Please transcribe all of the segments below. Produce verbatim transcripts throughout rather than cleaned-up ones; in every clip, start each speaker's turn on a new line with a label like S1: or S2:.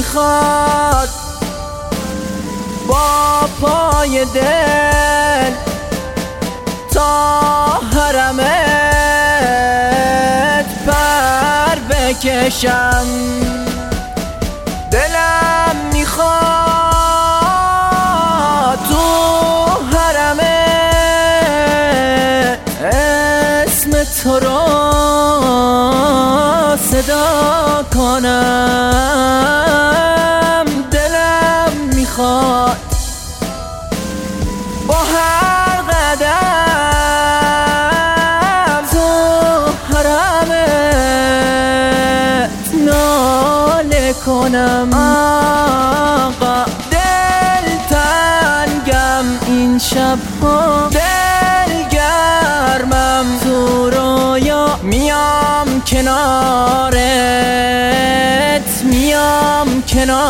S1: میخواد با پای دل تا حرمت پر بکشم. دلم میخواد تو حرمت اسم تو رو صدا کنم. دلم میخواد با هر قدم تو حرمت ناله کنم. آقا دلتنگم این شبها، دلگرمم تو رویا، میام کنارت، میام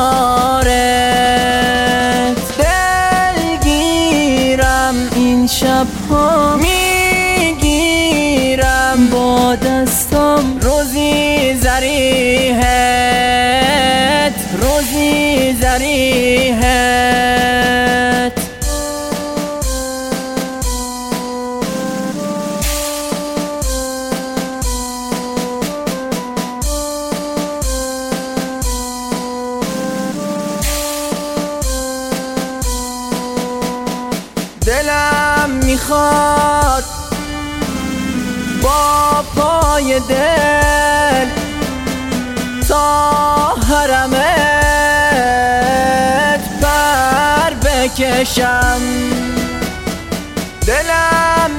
S1: کنارت. دلگیرم این شبها، میگیرم با دستم روزی زریحت، روزی زریحت. دلم میخواد با پای دل تا حرمت پر بکشم. دلم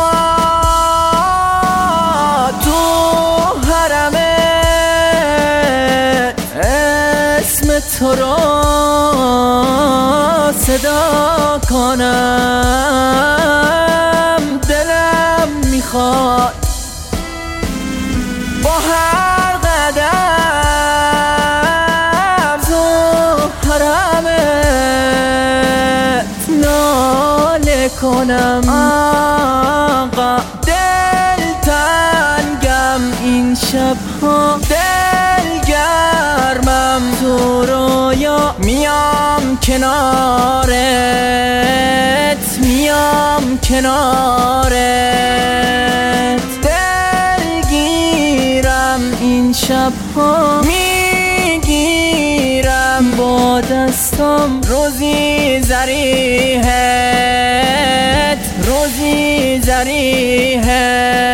S1: میخواد تو حرمت اسم تو رو صدا کنم. دلم میخواد با هر قدم تو حرمت ناله کنم. آقا دلتنگم این شبها، دلگرمم تو رویا، میام کنارت، میام کنارت. دلگیرم این شبها، میگیرم با دستم روزی زریحت، روزی زریحت.